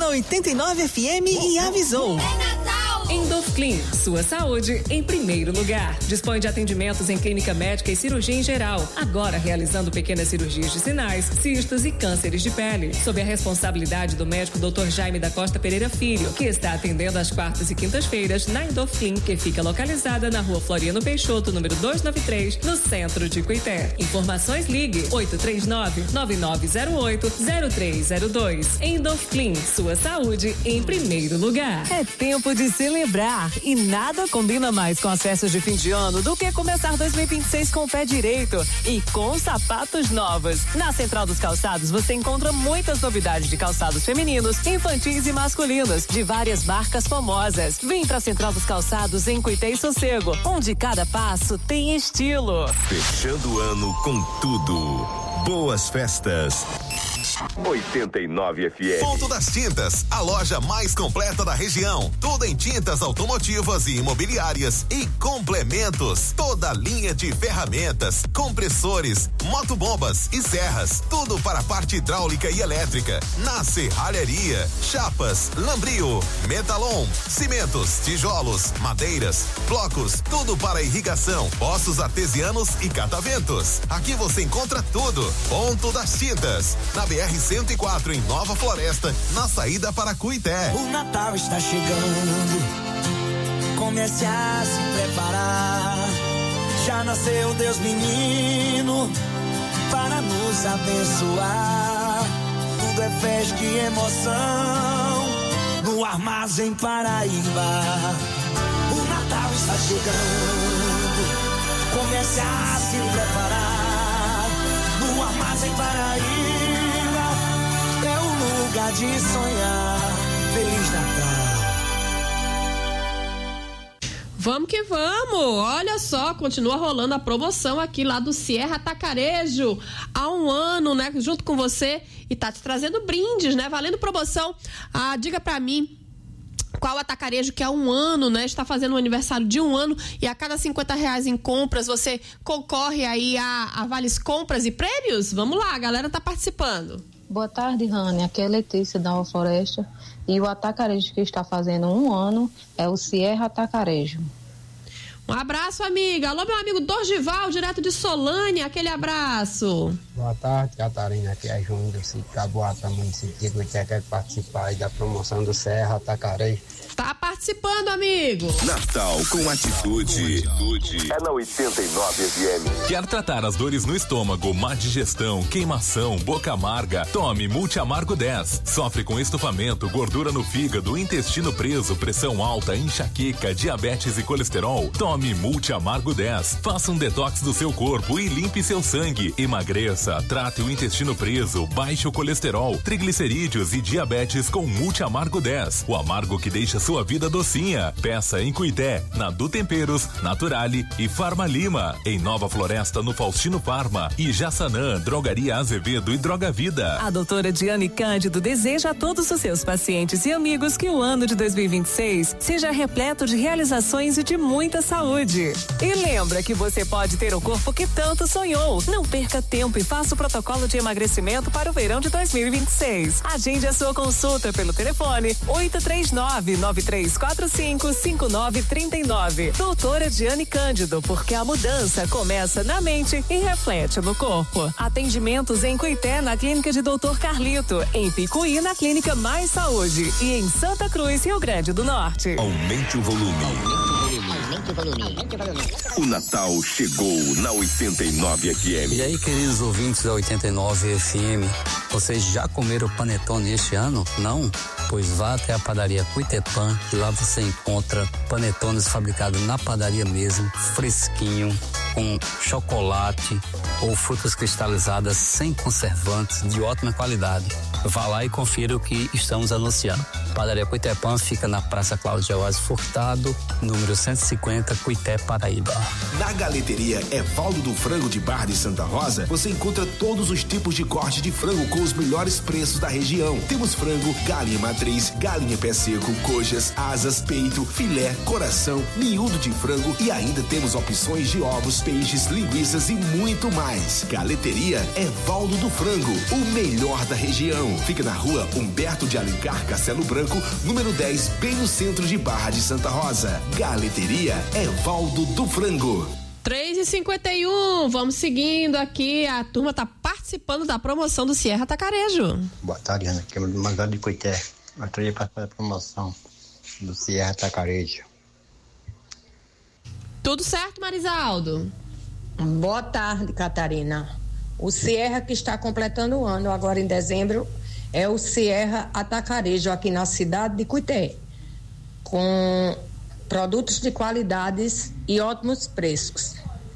na oitenta e nove F M e avisou. Endorfclean, sua saúde em primeiro lugar. Dispõe de atendimentos em clínica médica e cirurgia em geral. Agora realizando pequenas cirurgias de sinais, cistos e cânceres de pele. Sob a responsabilidade do médico doutor Jaime da Costa Pereira Filho, que está atendendo às quartas e quintas-feiras na Endorfclean, que fica localizada na rua Floriano Peixoto, número duzentos e noventa e três, no centro de Cuité. Informações ligue oito três nove, nove nove zero oito, zero três zero dois. Endorfclean, sua saúde em primeiro lugar. É tempo de celebrar e nada combina mais com as festas de fim de ano do que começar dois mil e vinte e seis com o pé direito e com sapatos novos. Na Central dos Calçados você encontra muitas novidades de calçados femininos, infantis e masculinos, de várias marcas famosas. Vem pra Central dos Calçados em Cuité e Sossego, onde cada passo tem estilo. Fechando o ano com tudo. Boas festas. oitenta e nove F M. Ponto das Tintas, a loja mais completa da região. Tudo em tintas automotivas e imobiliárias e complementos. Toda linha de ferramentas, compressores, motobombas e serras. Tudo para a parte hidráulica e elétrica. Na serralheria, chapas, lambrio, metalon, cimentos, tijolos, madeiras, blocos, tudo para irrigação, poços artesianos e cataventos. Aqui você encontra tudo. Ponto das Tintas, na B R cento e quatro em Nova Floresta, na saída para Cuité. O Natal está chegando, comece a se preparar. Já nasceu Deus menino para nos abençoar. Tudo é festa e emoção no Armazém Paraíba. O Natal está chegando, comece a se preparar. No Armazém Paraíba é o lugar de sonhar. Feliz Natal. Vamos que vamos! Olha só, continua rolando a promoção aqui lá do Sierra Atacarejo. Há um ano, né? Junto com você e tá te trazendo brindes, né? Valendo promoção. Ah, diga pra mim qual atacarejo que há um ano, né? Está fazendo um aniversário de um ano e a cada cinquenta reais em compras você concorre aí a, a vales compras e prêmios? Vamos lá, a galera tá participando. Boa tarde, Rani. Aqui é Letícia da Nova Floresta e o atacarejo que está fazendo um ano é o Sierra Atacarejo. Um abraço, amiga. Alô, meu amigo Dorgival, direto de Solânia, aquele abraço. Boa tarde, Catarina. Aqui é Júnior do Sítio Caboata, município de Cuité, quer participar aí da promoção do Serra Atacarejo. Tá participando, amigo. Natal com atitude. É na oitenta e nove F M. Quer tratar as dores no estômago, má digestão, queimação, boca amarga? Tome Multiamargo dez. Sofre com estufamento, gordura no fígado, intestino preso, pressão alta, enxaqueca, diabetes e colesterol? Tome Multiamargo dez. Faça um detox do seu corpo e limpe seu sangue. Emagreça, trate o intestino preso, baixe o colesterol, triglicerídeos e diabetes com Multiamargo dez. O amargo que deixa sua vida docinha. Peça em Cuité, na Du Temperos, Naturale e Farma Lima. Em Nova Floresta, no Faustino Farma e Jaçanã, Drogaria Azevedo e Droga Vida. A doutora Diane Cândido deseja a todos os seus pacientes e amigos que o ano de dois mil e vinte e seis seja repleto de realizações e de muita saúde. E lembra que você pode ter o corpo que tanto sonhou. Não perca tempo e faça o protocolo de emagrecimento para o verão de dois mil e vinte e seis. Agende a sua consulta pelo telefone oito três nove, nove três quatro cinco, cinco nove três nove. Doutora Diane Cândido, porque a mudança começa na mente e reflete no corpo. Atendimentos em Cuité, na clínica de doutor Carlito, em Picuí, na clínica Mais Saúde e em Santa Cruz, Rio Grande do Norte. Aumente o volume. Aumente o volume. Aumente o volume. O Natal chegou na oitenta e nove F M. E aí, queridos ouvintes da oitenta e nove F M, vocês já comeram panetone este ano? Não? Pois vá até a padaria Cuitepan e lá você encontra panetones fabricados na padaria mesmo, fresquinho, com chocolate ou frutas cristalizadas sem conservantes, de ótima qualidade. Vá lá e confira o que estamos anunciando. Padaria Cuitepã fica na Praça Cláudio Oás Furtado, número cento e cinquenta, Cuité, Paraíba. Na Galeteria Evaldo do Frango de Barra de Santa Rosa, você encontra todos os tipos de corte de frango com os melhores preços da região. Temos frango, galinha matriz, galinha pé seco, coxas, asas, peito, filé, coração, miúdo de frango e ainda temos opções de ovos, peixes, linguiças e muito mais. Galeteria Evaldo do Frango, o melhor da região. Fica na rua Humberto de Alencar, Castelo Branco, número dez, bem no centro de Barra de Santa Rosa. Galeteria Evaldo do Frango. três e cinquenta e um, vamos seguindo aqui, a turma tá participando da promoção do Sierra Atacarejo. Boa tarde, Ana, aqui é o Manzano de Cuité. Gostaria de participar da promoção do Sierra Atacarejo. Tudo certo, Marisaldo? Boa tarde, Catarina. O Sierra que está completando o ano agora em dezembro é o Sierra Atacarejo aqui na cidade de Cuité, com produtos de qualidades e ótimos preços.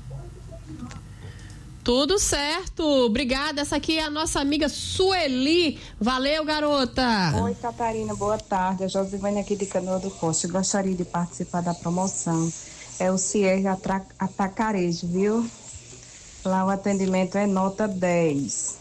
Tudo certo, obrigada. Essa aqui é a nossa amiga Sueli. Valeu, garota. Oi, Catarina, boa tarde. A Josivane aqui de Canoa do Costa. Gostaria de participar da promoção. É o Sierra Atacarejo, viu? Lá o atendimento é nota dez.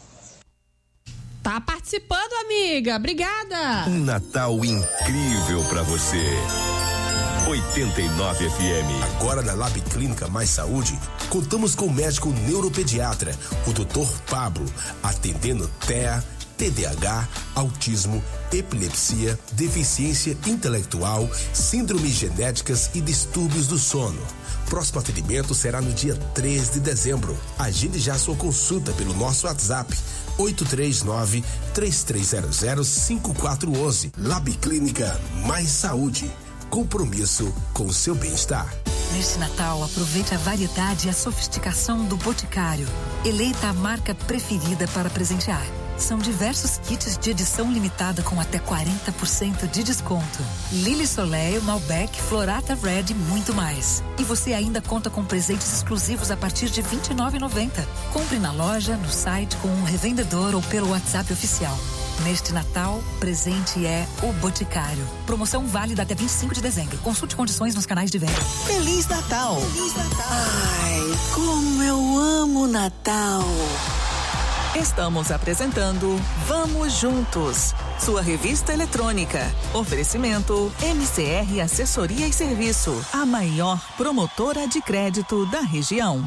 Tá participando, amiga. Obrigada. Um Natal incrível pra você. oitenta e nove F M. Agora na Lab Clínica Mais Saúde, contamos com o médico neuropediatra, o doutor Pablo, atendendo T E A, T D A H, autismo, epilepsia, deficiência intelectual, síndromes genéticas e distúrbios do sono. Próximo atendimento será no dia três de dezembro. Agende já sua consulta pelo nosso WhatsApp oito três nove, três três zero zero, cinco quatro um um. Lab Clínica Mais Saúde. Compromisso com o seu bem-estar. Neste Natal, aproveite a variedade e a sofisticação do Boticário. Eleita a marca preferida para presentear. São diversos kits de edição limitada com até quarenta por cento de desconto. Lily Soleil, Malbec, Florata Red e muito mais. E você ainda conta com presentes exclusivos a partir de vinte e nove reais e noventa centavos. Compre na loja, no site, com um revendedor ou pelo WhatsApp oficial. Neste Natal, presente é o Boticário. Promoção válida até vinte e cinco de dezembro. Consulte condições nos canais de venda. Feliz Natal! Feliz Natal! Ai, como eu amo Natal! Estamos apresentando Vamos Juntos, sua revista eletrônica. Oferecimento M C R Assessoria e Serviço, a maior promotora de crédito da região.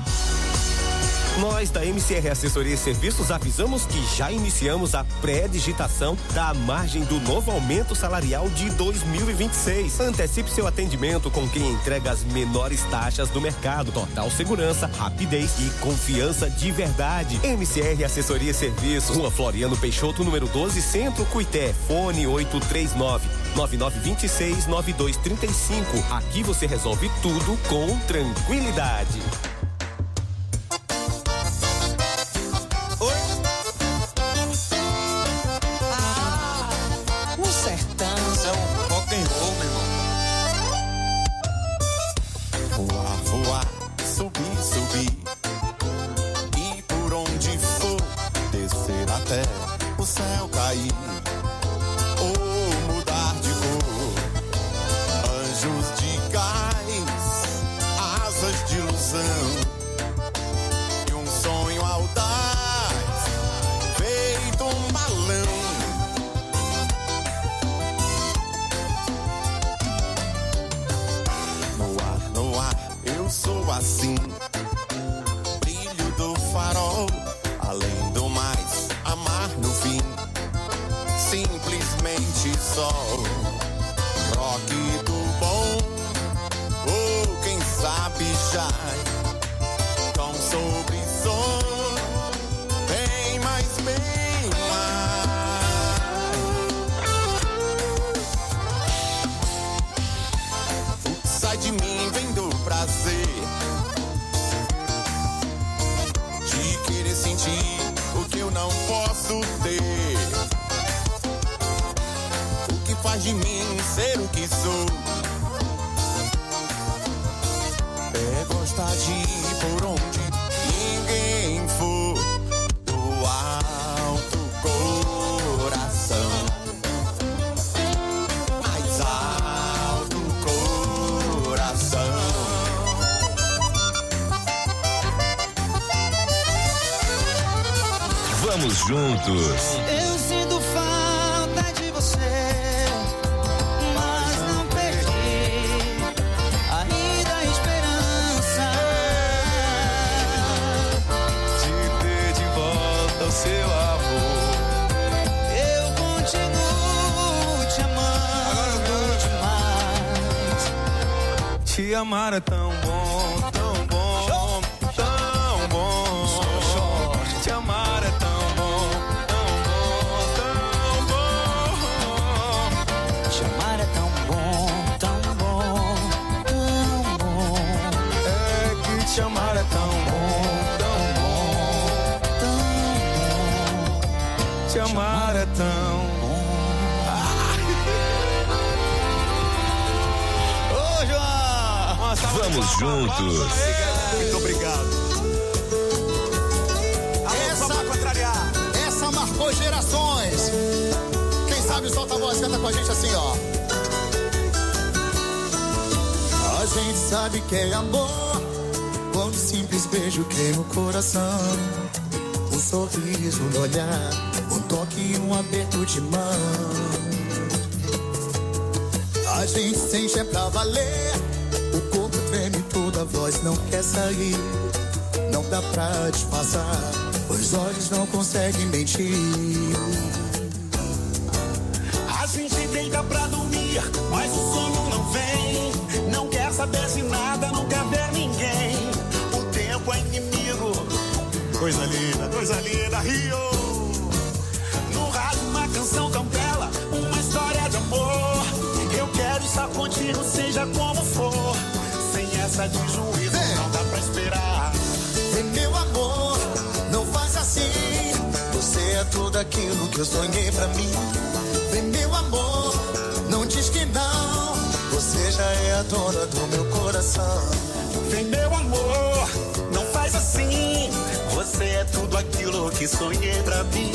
Nós da M C R Assessoria e Serviços avisamos que já iniciamos a pré-digitação da margem do novo aumento salarial de dois mil e vinte e seis. Antecipe seu atendimento com quem entrega as menores taxas do mercado. Total segurança, rapidez e confiança de verdade. M C R Assessoria e Serviços, Rua Floriano Peixoto, número doze, Centro, Cuité. Fone oito três nove, nove nove dois seis, nove dois três cinco. Aqui você resolve tudo com tranquilidade. O céu cair ou mudar de cor, anjos de gás, asas de ilusão e um sonho audaz feito um balão. No ar, no ar, eu sou assim, brilho do farol, além do mais, amar no fim, simplesmente sol, rock do bom, ou quem sabe já, tom sobre som, bem mais, bem mais. O que sai de mim vem do prazer de querer sentir o que eu não posso ter, o que faz de mim ser o que sou, é gostar de ir por onde ninguém for, do alto coração. juntos. Eu sinto falta de você, mas não perdi ainda a esperança de ter de volta o seu amor. Eu continuo te amando demais. Te amar é tão bom, tão bom, tão bom. Te amar é tão bom, tão bom, tão bom. Te amar é tão bom, tão bom, tão bom. É que te amar é tão bom, tão bom, tão bom. Te amar é tão bom. Ô, João! Vamos juntos. Muito obrigado. Essa, essa marcou gerações. Quem sabe solta a voz, canta com a gente assim, ó. A gente sabe que é amor quando um simples beijo queima o coração. Um sorriso no olhar, um toque e um aperto de mão. A gente sente é pra valer. O corpo treme, toda a voz não quer sair. Não dá pra disfarçar, os olhos não conseguem mentir. A gente deita pra dormir, mas o sono não vem. Não quer saber de nada, não quer ver ninguém. O tempo é inimigo. Coisa linda, coisa linda, Rio. No rádio uma canção tão bela, uma história de amor. Eu quero estar contigo, seja como for. Sem essa de juízo, não dá pra esperar. Vem, meu amor, não faz assim. Você é tudo aquilo que eu sonhei pra mim. Vem, meu amor, não diz que não. Você já é a dona do meu coração. Vem, meu amor, não faz assim. Você é tudo aquilo que sonhei pra mim.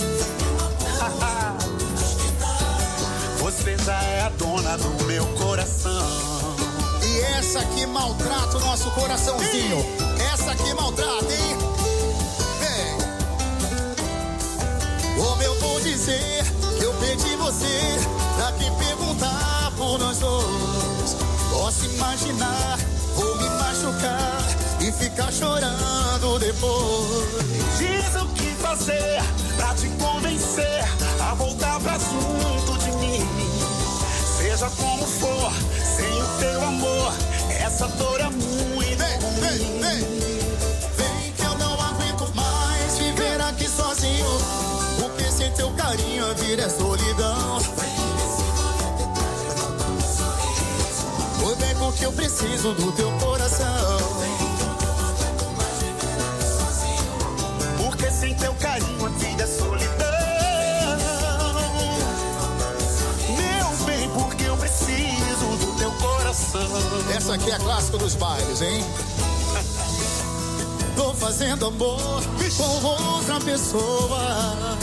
Você já é a dona do meu coração. E essa aqui maltrata o nosso coraçãozinho. Sim. Essa aqui maltrata, hein? Vem. Como eu vou dizer que eu perdi você pra que perguntar por nós dois? Posso imaginar, vou me machucar e ficar chorando depois. Diz o que fazer pra te convencer a voltar pra junto de mim. Seja como for, sem o teu amor, essa dor é muito vem, ruim. Vem, vem, vem que eu não aguento mais viver aqui sozinho. Porque sem teu carinho a vida é solidão. Foi bem porque eu preciso do teu coração. Porque sem teu carinho a vida é solidão. Porque eu preciso do teu coração. Essa aqui é a clássica dos bailes, hein? Tô fazendo amor com outra pessoa.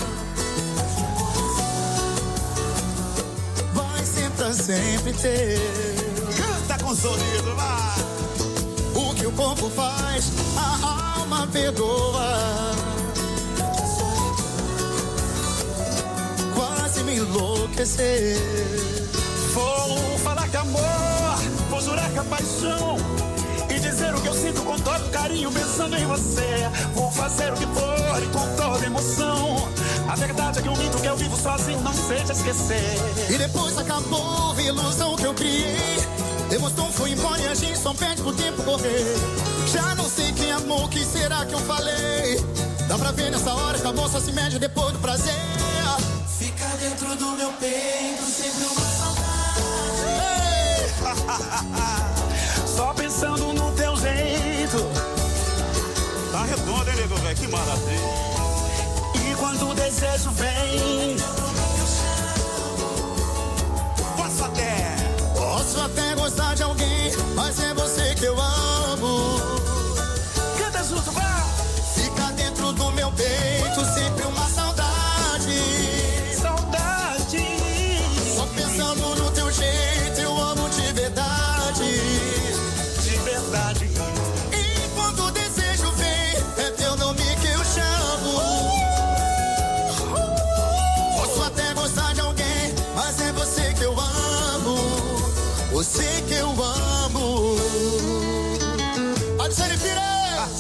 Vai ser pra sempre ter. Canta com sorriso, vai. O que o corpo faz, a alma perdoa. Quase me enlouquecer. Vou falar que amor, vou jurar que é paixão e dizer o que eu sinto com todo carinho pensando em você. Vou fazer o que for e com toda emoção. A verdade é que o mito que eu vivo sozinho não sei te esquecer. E depois acabou a ilusão que eu criei. Demonstrou, foi embora e a gente só pede pro tempo correr. Já não sei quem amou, o que será que eu falei? Dá pra ver nessa hora que a moça se mede depois do prazer. Fica dentro do meu peito, sempre uma saudade. Só pensando no teu jeito. Tá redondo, hein, nego, velho? Que maravilha. E quando o desejo vem, posso até Posso até gostar de alguém, mas é você que eu amo. Canta junto, vai! Fica dentro do meu peito, sempre uma saudade. Saudade. Só pensando no teu jeito, eu amo de verdade. De verdade. E quando o desejo vem, é teu nome que eu chamo.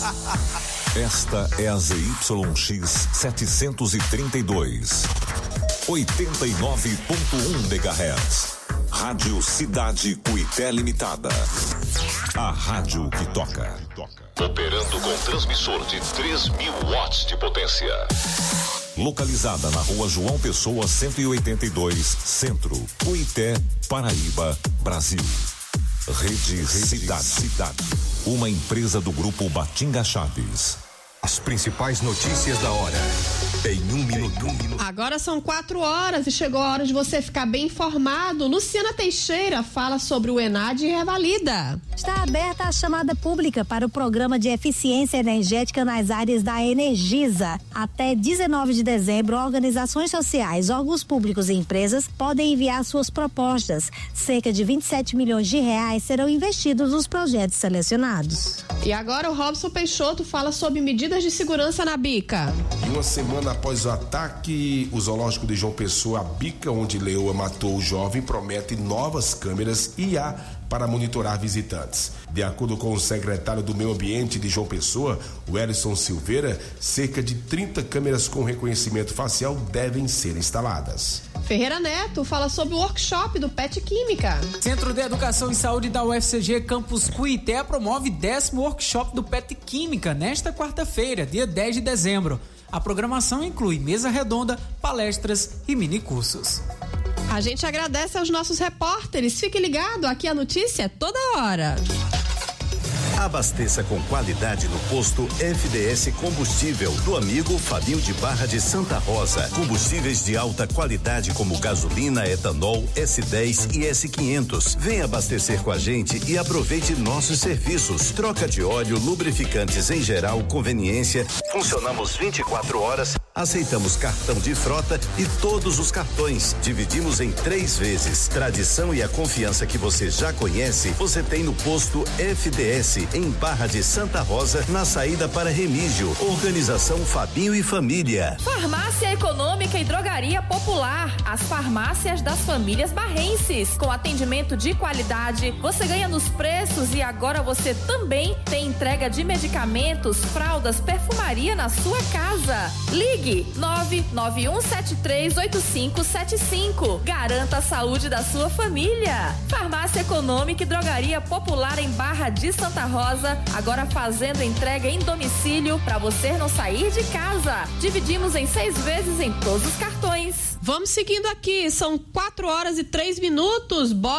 Esta é a Z Y X setecentos e trinta e dois, oitenta e nove ponto um megahertz. Rádio Cidade Cuité Limitada. A rádio que toca. Operando com transmissor de três mil watts de potência. Localizada na rua João Pessoa cento e oitenta e dois, Centro, Cuité, Paraíba, Brasil. Rede, Rede Cidade. Cidade. Uma empresa do grupo Batinga Chaves. As principais notícias da hora. Em um minuto. Agora são quatro horas e chegou a hora de você ficar bem informado. Luciana Teixeira fala sobre o ENAD e revalida. Está aberta a chamada pública para o programa de eficiência energética nas áreas da Energisa. Até dezenove de dezembro, organizações sociais, órgãos públicos e empresas podem enviar suas propostas. Cerca de vinte e sete milhões de reais serão investidos nos projetos selecionados. E agora o Robson Peixoto fala sobre medidas de segurança na Bica. Uma semana após o ataque, o zoológico de João Pessoa, a Bica, onde Leoa matou o jovem, promete novas câmeras I A para monitorar visitantes. De acordo com o secretário do Meio Ambiente de João Pessoa, o Elison Silveira, cerca de trinta câmeras com reconhecimento facial devem ser instaladas. Ferreira Neto fala sobre o workshop do Pet Química. Centro de Educação e Saúde da U F C G Campus Cuité promove décimo workshop do Pet Química nesta quarta-feira, dia dez de dezembro. A programação inclui mesa redonda, palestras e minicursos. A gente agradece aos nossos repórteres. Fique ligado, aqui a notícia é toda hora. Abasteça com qualidade no posto F D S Combustível do amigo Fabinho de Barra de Santa Rosa. Combustíveis de alta qualidade como gasolina, etanol, S dez e S quinhentos. Venha abastecer com a gente e aproveite nossos serviços. Troca de óleo, lubrificantes em geral, conveniência. Funcionamos vinte e quatro horas. Aceitamos cartão de frota e todos os cartões. Dividimos em três vezes. Tradição e a confiança que você já conhece, você tem no posto F D S, em Barra de Santa Rosa, na saída para Remígio. Organização Fabinho e Família. Farmácia Econômica e Drogaria Popular. As farmácias das famílias barrenses. Com atendimento de qualidade, você ganha nos preços e agora você também tem entrega de medicamentos, fraldas, perfumaria na sua casa. Ligue nove nove um sete três oito cinco sete cinco. Garanta a saúde da sua família. Farmácia Econômica e Drogaria Popular em Barra de Santa Rosa, agora fazendo entrega em domicílio para você não sair de casa. Dividimos em seis vezes em todos os cartões. Vamos seguindo aqui, são quatro horas e três minutos. Bora